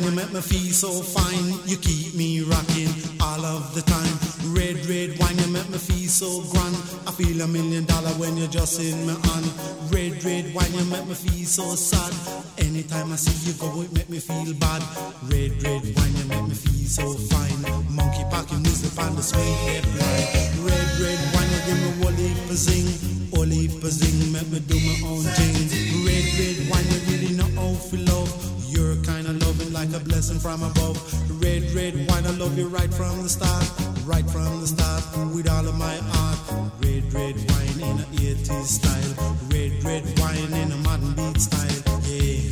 you make me feel so fine. You keep me rocking all of the time. Red, red wine, you make me feel so grand. I feel $1 million when you're just in my hand. Red, red wine, you make me feel so sad. Anytime I see you go, it make me feel bad. Red, red wine, you make me feel so fine. Monkey packing music on the sweet red line. Red, red wine, you give me whole heap of zing. Whole heap of zing, make me do my own thing. Red, red wine, you really know how to love. You're kind of loving like a blessing from above. Red, red wine, I love you right from the start. Right from the start, with all of my heart. Red, red wine in a 80s style. Red, red wine in a modern beat style. Yeah.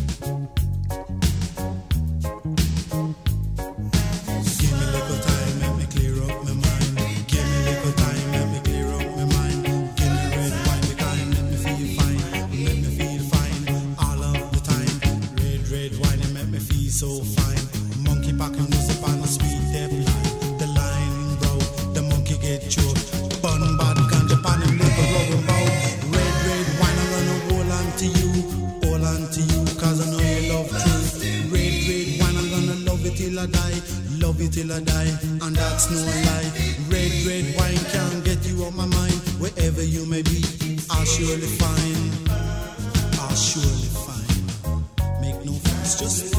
Give me a little time, let me clear up my mind. Give me a little time, let me clear up my mind. Give me red wine, because it make me feel fine. Make me feel fine all of the time. Red, red wine, it make me feel so fine. Monkey packing music on a sweet deep line. The line broke, the monkey get choked. Bun bad ganja pan and make a rubber bow. Red, red wine, I'm gonna hold on to you. Hold on to you, cause I know you love truth. Red, red wine, I'm gonna love it till I die. Love it till I die, and that's no lie. Red, red wine can't get you out my mind. Wherever you may be, I'll surely find. I'll surely find. Make no fuss, just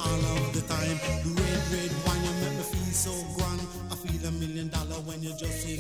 $1 million when you just